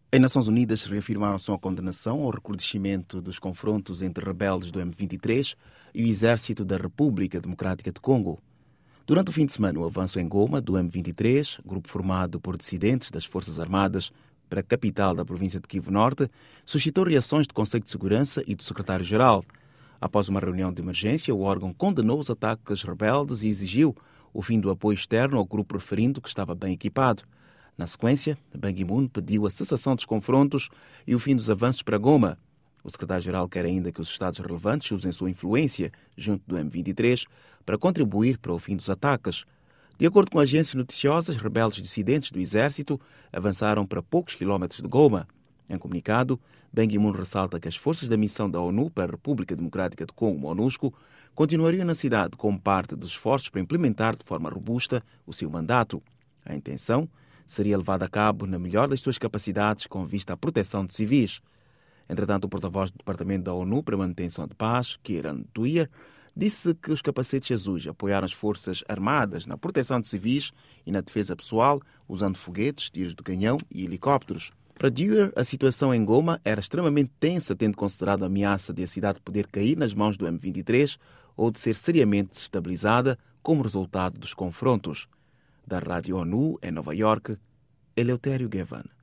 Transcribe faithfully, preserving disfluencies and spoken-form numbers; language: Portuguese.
As Nações Unidas reafirmaram sua condenação ao recrudescimento dos confrontos entre rebeldes do M vinte e três e o Exército da República Democrática de Congo. Durante o fim de semana, o avanço em Goma do M vinte e três, grupo formado por dissidentes das Forças Armadas para a capital da província de Kivu Norte, suscitou reações do Conselho de Segurança e do Secretário-Geral. Após uma reunião de emergência, o órgão condenou os ataques rebeldes e exigiu o fim do apoio externo ao grupo, referindo que estava bem equipado. Na sequência, Ban Ki-moon pediu a cessação dos confrontos e o fim dos avanços para Goma. O secretário-geral quer ainda que os Estados relevantes usem sua influência junto do M vinte e três para contribuir para o fim dos ataques. De acordo com agências noticiosas, rebeldes dissidentes do Exército avançaram para poucos quilómetros de Goma. Em comunicado, Ban Ki-moon ressalta que as forças da missão da ONU para a República Democrática de Congo, MONUSCO, continuariam na cidade como parte dos esforços para implementar de forma robusta o seu mandato. A intenção seria levada a cabo na melhor das suas capacidades com vista à proteção de civis. Entretanto, o porta-voz do Departamento da ONU para a Manutenção de Paz, Kieran Dwyer, disse que os capacetes azuis apoiaram as forças armadas na proteção de civis e na defesa pessoal, usando foguetes, tiros de canhão e helicópteros. Para Dwyer, a situação em Goma era extremamente tensa, tendo considerado a ameaça de a cidade poder cair nas mãos do M vinte e três ou de ser seriamente desestabilizada como resultado dos confrontos. Da Rádio ONU, em Nova Iorque, Eleutério Gavan.